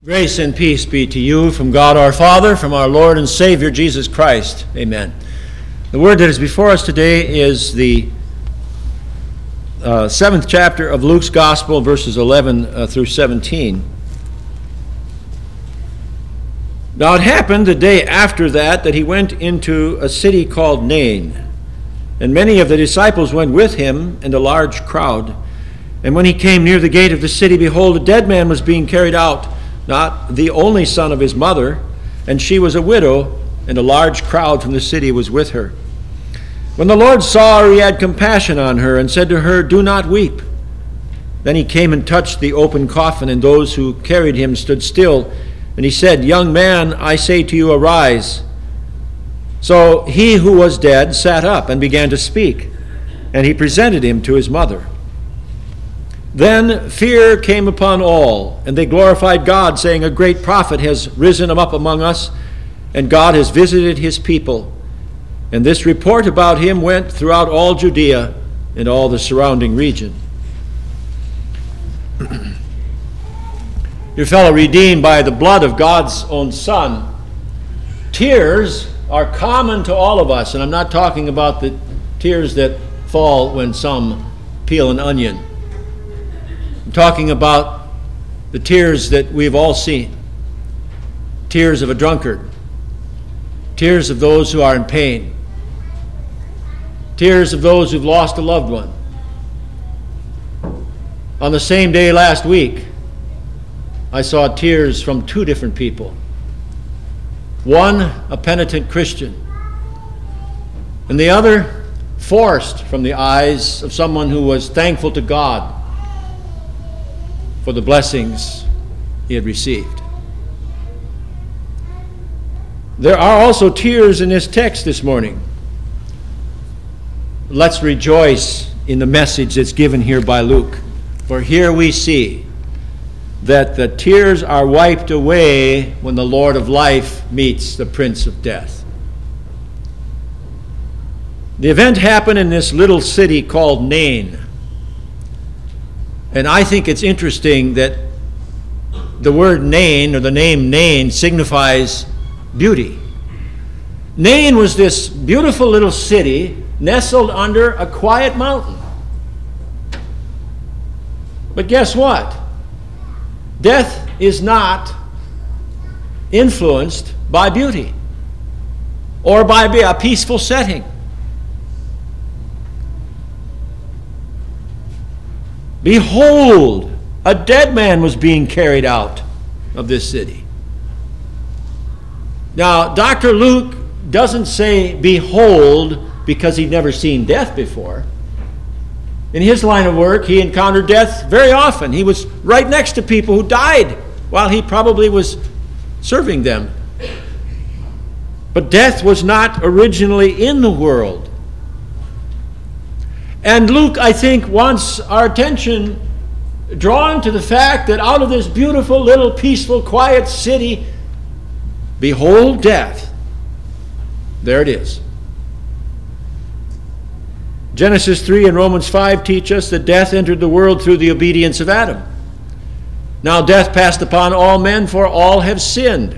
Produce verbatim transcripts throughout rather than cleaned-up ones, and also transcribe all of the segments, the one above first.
Grace and peace be to you from God our Father, from our Lord and Savior Jesus Christ. Amen. The word that is before us today is the uh, seventh chapter of Luke's Gospel, verses eleven uh, through seventeen. Now it happened the day after that that he went into a city called Nain, and many of the disciples went with him, and a large crowd. And when he came near the gate of the city, behold, a dead man was being carried out, not the only son of his mother, and she was a widow, and a large crowd from the city was with her. When the Lord saw her, he had compassion on her, and said to her, "Do not weep." Then he came and touched the open coffin, and those who carried him stood still. And he said, "Young man, I say to you, arise." So he who was dead sat up and began to speak, and he presented him to his mother. Then fear came upon all, and they glorified God, saying, "A great prophet has risen up among us, and God has visited his people." And this report about him went throughout all Judea and all the surrounding region. Your fellow redeemed by the blood of God's own Son, tears are common to all of us, and I'm not talking about the tears that fall when some peel an onion. I'm talking about the tears that we've all seen. Tears of a drunkard. Tears of those who are in pain. Tears of those who've lost a loved one. On the same day last week, I saw tears from two different people. One, a penitent Christian, and the other, forced from the eyes of someone who was thankful to God for the blessings he had received. There are also tears in this text this morning. Let's rejoice in the message that's given here by Luke. For here we see that the tears are wiped away when the Lord of life meets the Prince of death. The event happened in this little city called Nain. And I think it's interesting that the word Nain, or the name Nain, signifies beauty. Nain was this beautiful little city nestled under a quiet mountain. But guess what? Death is not influenced by beauty or by a peaceful setting. Behold, a dead man was being carried out of this city. Now, Doctor Luke doesn't say behold because he'd never seen death before. In his line of work, he encountered death very often. He was right next to people who died while he probably was serving them. But death was not originally in the world. And Luke, I think, wants our attention drawn to the fact that out of this beautiful, little, peaceful, quiet city, behold death. There it is. Genesis three and Romans five teach us that death entered the world through the obedience of Adam. Now death passed upon all men, for all have sinned,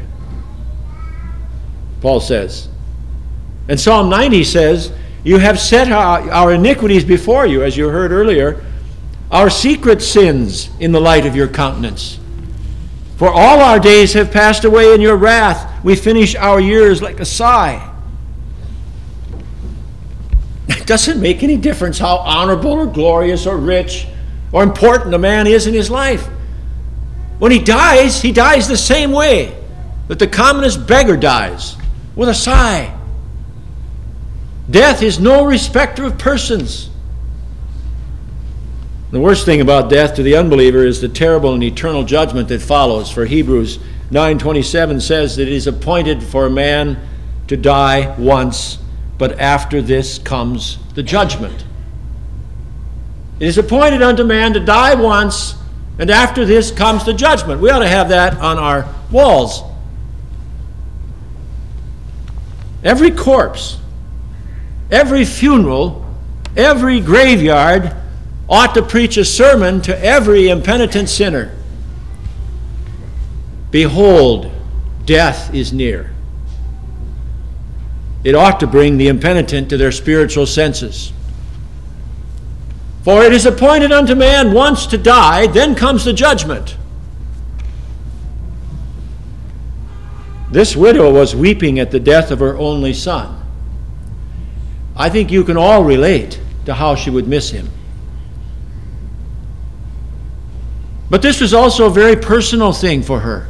Paul says. And Psalm ninety says, "You have set our, our iniquities before you," as you heard earlier, "our secret sins in the light of your countenance. For all our days have passed away in your wrath. We finish our years like a sigh." It doesn't make any difference how honorable or glorious or rich or important a man is in his life. When he dies, he dies the same way that the commonest beggar dies, with a sigh. Death is no respecter of persons. The worst thing about death to the unbeliever is the terrible and eternal judgment that follows. For Hebrews nine twenty-seven says that it is appointed for a man to die once, but after this comes the judgment. It is appointed unto man to die once, and after this comes the judgment. We ought to have that on our walls. Every corpse, every funeral, every graveyard ought to preach a sermon to every impenitent sinner. Behold, death is near. It ought to bring the impenitent to their spiritual senses. For it is appointed unto man once to die, then comes the judgment. This widow was weeping at the death of her only son. I think you can all relate to how she would miss him. But this was also a very personal thing for her.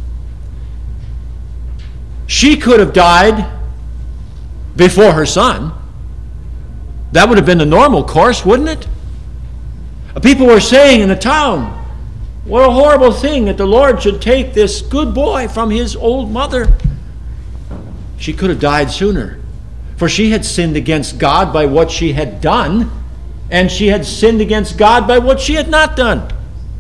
She could have died before her son. That would have been the normal course, wouldn't it? People were saying in the town, what a horrible thing that the Lord should take this good boy from his old mother. She could have died sooner, for she had sinned against God by what she had done, and she had sinned against God by what she had not done.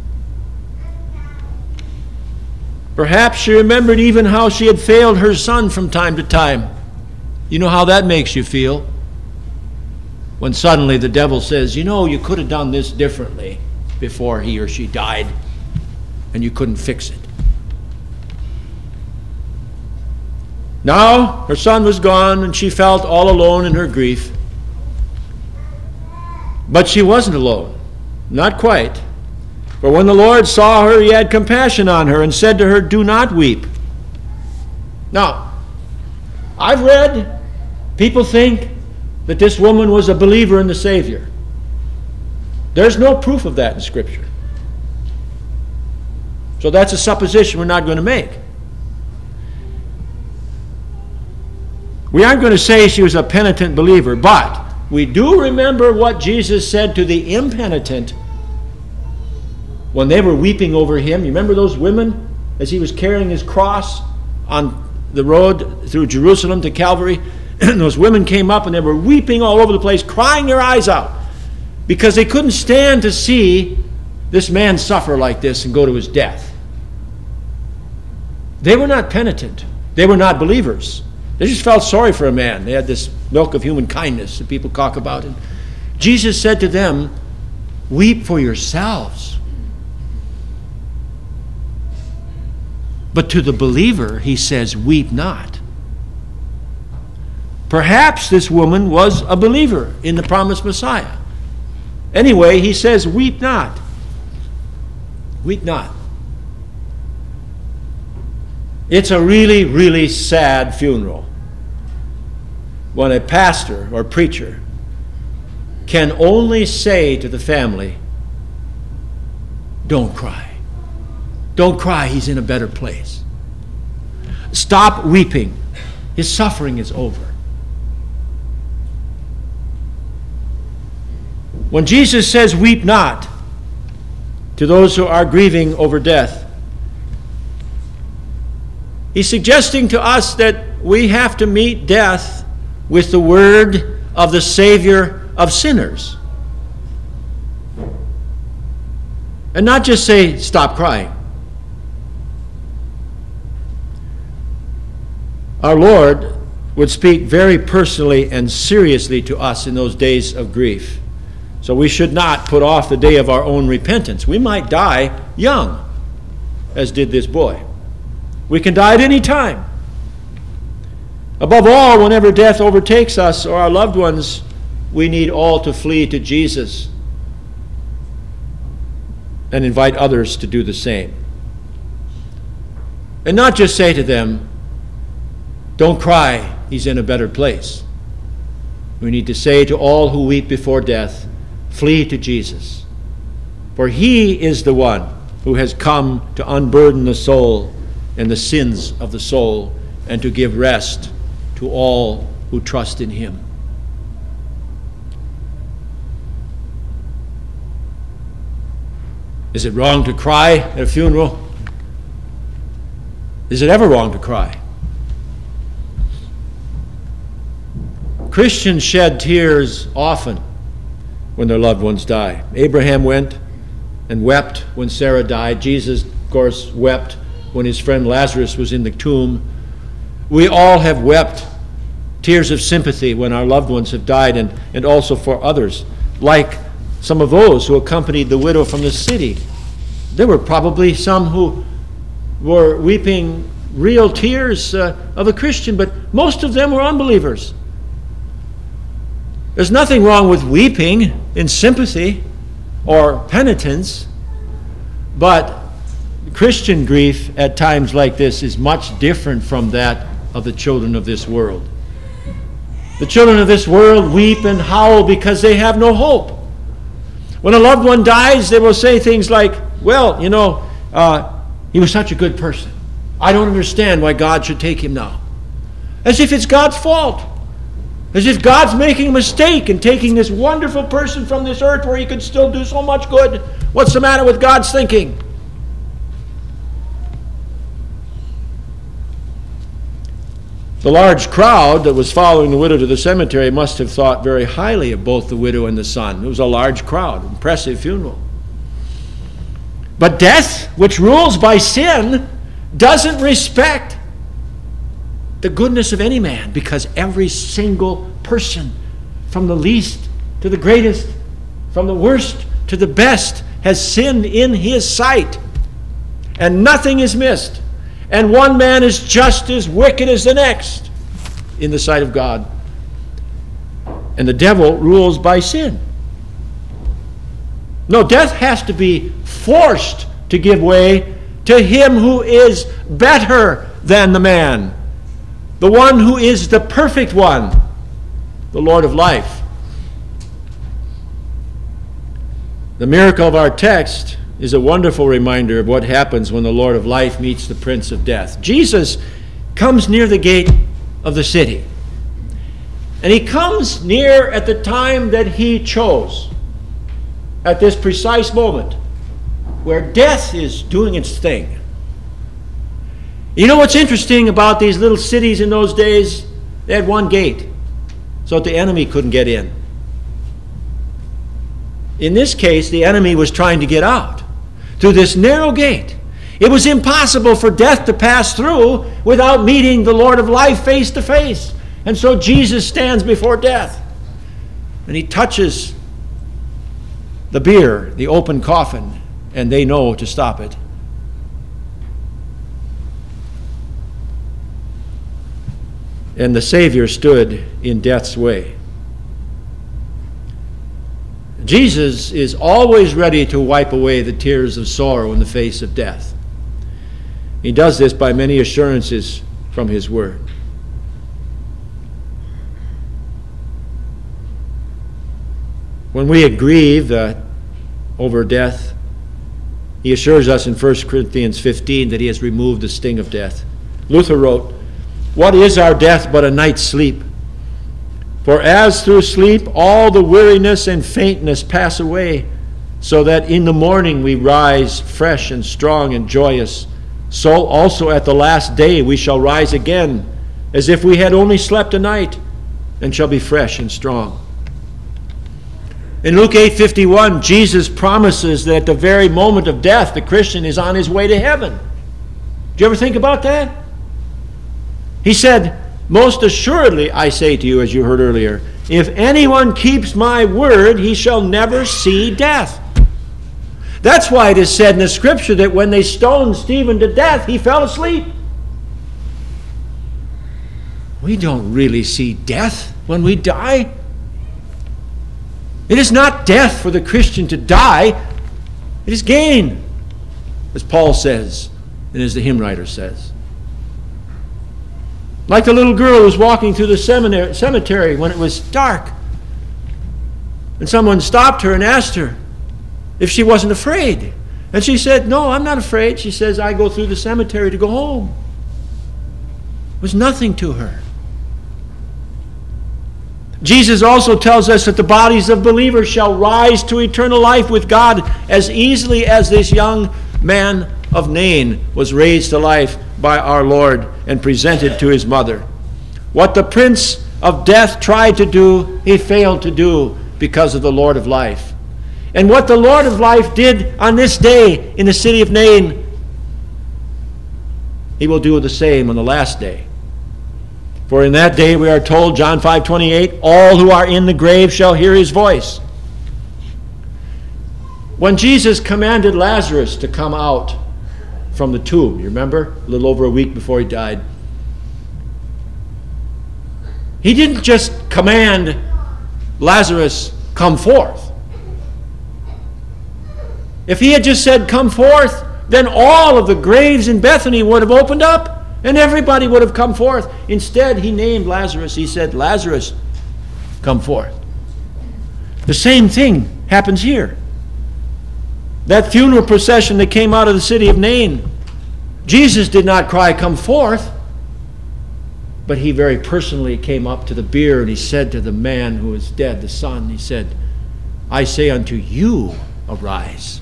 Perhaps she remembered even how she had failed her son from time to time. You know how that makes you feel? When suddenly the devil says, you know, you could have done this differently before he or she died, and you couldn't fix it. Now her son was gone, and she felt all alone in her grief. But she wasn't alone, not quite. For when the Lord saw her, he had compassion on her and said to her, do not weep. Now, I've read people think that this woman was a believer in the Savior. There's no proof of that in Scripture. So that's a supposition we're not going to make. We aren't going to say she was a penitent believer, but we do remember what Jesus said to the impenitent when they were weeping over him. You remember those women as he was carrying his cross on the road through Jerusalem to Calvary? And those women came up and they were weeping all over the place, crying their eyes out, because they couldn't stand to see this man suffer like this and go to his death. They were not penitent. They were not believers. They just felt sorry for a man. They had this milk of human kindness that people talk about. And Jesus said to them, weep for yourselves. But to the believer, he says, weep not. Perhaps this woman was a believer in the promised Messiah. Anyway, he says, weep not. Weep not. It's a really, really sad funeral when a pastor or preacher can only say to the family, don't cry. Don't cry, he's in a better place. Stop weeping. His suffering is over. When Jesus says, weep not, to those who are grieving over death, he's suggesting to us that we have to meet death with the word of the Savior of sinners. And not just say, stop crying. Our Lord would speak very personally and seriously to us in those days of grief. So we should not put off the day of our own repentance. We might die young, as did this boy. We can die at any time. Above all, whenever death overtakes us or our loved ones, we need all to flee to Jesus and invite others to do the same. And not just say to them, don't cry, he's in a better place. We need to say to all who weep before death, flee to Jesus. For he is the one who has come to unburden the soul and the sins of the soul and to give rest to all who trust in him. Is it wrong to cry at a funeral? Is it ever wrong to cry? Christians shed tears often when their loved ones die. Abraham went and wept when Sarah died. Jesus, of course, wept when his friend Lazarus was in the tomb. We all have wept tears of sympathy when our loved ones have died, and, and also for others, like some of those who accompanied the widow from the city. There were probably some who were weeping real tears uh, of a Christian, but most of them were unbelievers. There's nothing wrong with weeping in sympathy or penitence, but Christian grief at times like this is much different from that of the children of this world. The children of this world weep and howl because they have no hope. When a loved one dies, they will say things like, well, you know, uh, he was such a good person. I don't understand why God should take him now. As if it's God's fault. As if God's making a mistake in taking this wonderful person from this earth where he could still do so much good. What's the matter with God's thinking? The large crowd that was following the widow to the cemetery must have thought very highly of both the widow and the son. It was a large crowd, impressive funeral. But death, which rules by sin, doesn't respect the goodness of any man, because every single person, from the least to the greatest, from the worst to the best, has sinned in his sight, and nothing is missed. And one man is just as wicked as the next in the sight of God. And the devil rules by sin. No, death has to be forced to give way to him who is better than the man, the one who is the perfect one, the Lord of life. The miracle of our text is a wonderful reminder of what happens when the Lord of life meets the Prince of death. Jesus comes near the gate of the city. And he comes near at the time that he chose, at this precise moment, where death is doing its thing. You know what's interesting about these little cities in those days? They had one gate, so that the enemy couldn't get in. In this case, the enemy was trying to get out through this narrow gate. It was impossible for death to pass through without meeting the Lord of life face to face. And so Jesus stands before death, and he touches the bier, the open coffin, and they know to stop it. And the Savior stood in death's way. Jesus is always ready to wipe away the tears of sorrow in the face of death. He does this by many assurances from his word. When we grieve uh, over death, he assures us in First Corinthians fifteen that he has removed the sting of death. Luther wrote, "What is our death but a night's sleep? For as through sleep all the weariness and faintness pass away, so that in the morning we rise fresh and strong and joyous, so also at the last day we shall rise again, as if we had only slept a night, and shall be fresh and strong." In Luke eight fifty-one, Jesus promises that at the very moment of death, the Christian is on his way to heaven. Do you ever think about that? He said, "Most assuredly, I say to you," as you heard earlier, "if anyone keeps my word, he shall never see death." That's why it is said in the scripture that when they stoned Stephen to death, he fell asleep. We don't really see death when we die. It is not death for the Christian to die. It is gain, as Paul says, and as the hymn writer says. Like the little girl who was walking through the seminary, cemetery when it was dark. And someone stopped her and asked her if she wasn't afraid. And she said, "No, I'm not afraid." She says, "I go through the cemetery to go home." It was nothing to her. Jesus also tells us that the bodies of believers shall rise to eternal life with God as easily as this young man of Nain was raised to life by our Lord and presented to his mother. What the prince of death tried to do, he failed to do because of the Lord of life. And what the Lord of life did on this day in the city of Nain, he will do the same on the last day. For in that day, we are told, John five twenty-eight, all who are in the grave shall hear his voice. When Jesus commanded Lazarus to come out from the tomb. You remember? A little over a week before he died. He didn't just command Lazarus, come forth. If he had just said, come forth, then all of the graves in Bethany would have opened up and everybody would have come forth. Instead, he named Lazarus. He said, Lazarus, come forth. The same thing happens here. That funeral procession that came out of the city of Nain, Jesus did not cry, come forth, but he very personally came up to the bier and he said to the man who was dead, the son, he said, I say unto you, arise.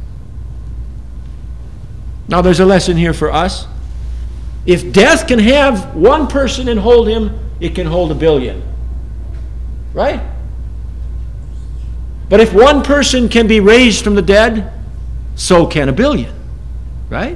Now there's a lesson here for us. If death can have one person and hold him, it can hold a billion. Right? But if one person can be raised from the dead, so can a billion. Right?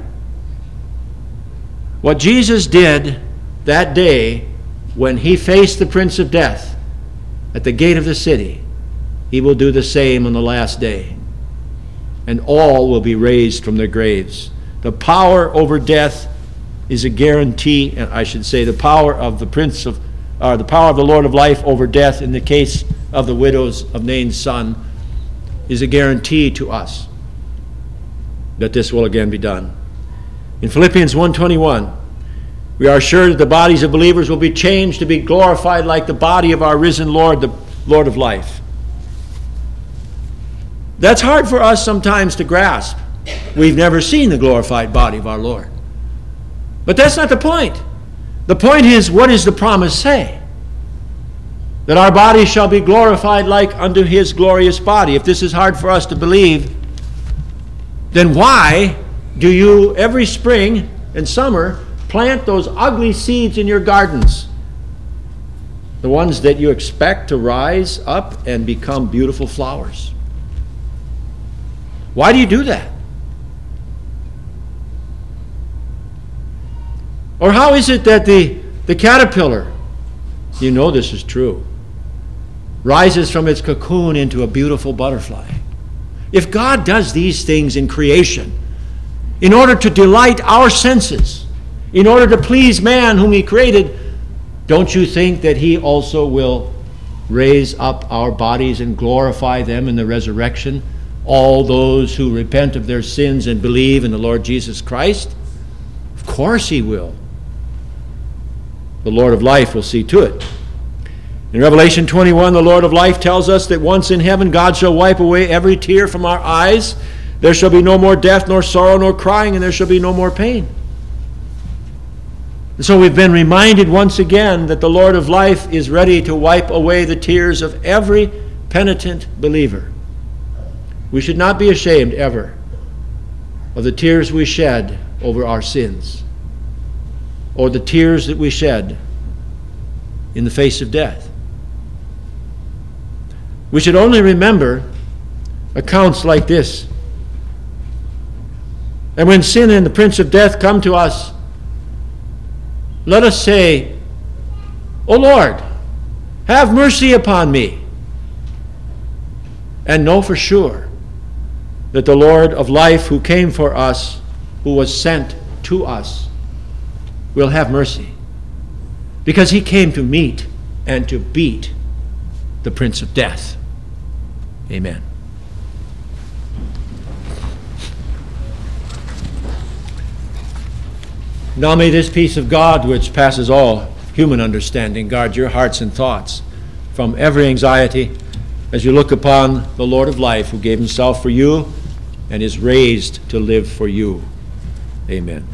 What Jesus did that day when he faced the Prince of Death at the gate of the city, he will do the same on the last day. And all will be raised from their graves. The power over death is a guarantee, and I should say the power of the Prince of, or the power of the Lord of life over death in the case of the widows of Nain's son is a guarantee to us that this will again be done. In Philippians one twenty-one, we are sure that the bodies of believers will be changed to be glorified like the body of our risen Lord, the Lord of life. That's hard for us sometimes to grasp. We've never seen the glorified body of our Lord. But that's not the point. The point is, what does the promise say? That our body shall be glorified like unto his glorious body. If this is hard for us to believe, then why do you every spring and summer plant those ugly seeds in your gardens? The ones that you expect to rise up and become beautiful flowers. Why do you do that? Or how is it that the, the caterpillar, you know this is true, rises from its cocoon into a beautiful butterfly? If God does these things in creation in order to delight our senses, in order to please man whom he created, don't you think that he also will raise up our bodies and glorify them in the resurrection? All those who repent of their sins and believe in the Lord Jesus Christ? Of course he will. The Lord of life will see to it. In Revelation twenty-one, the Lord of life tells us that once in heaven God shall wipe away every tear from our eyes. There shall be no more death, nor sorrow, nor crying, and there shall be no more pain. And so we've been reminded once again that the Lord of life is ready to wipe away the tears of every penitent believer. We should not be ashamed ever of the tears we shed over our sins, or the tears that we shed in the face of death. We should only remember accounts like this. And when sin and the Prince of Death come to us, let us say, O Lord, have mercy upon me. And know for sure that the Lord of life who came for us, who was sent to us, will have mercy. Because he came to meet and to beat the Prince of Death. Amen. Now may this peace of God, which passes all human understanding, guard your hearts and thoughts from every anxiety as you look upon the Lord of life who gave himself for you and is raised to live for you. Amen.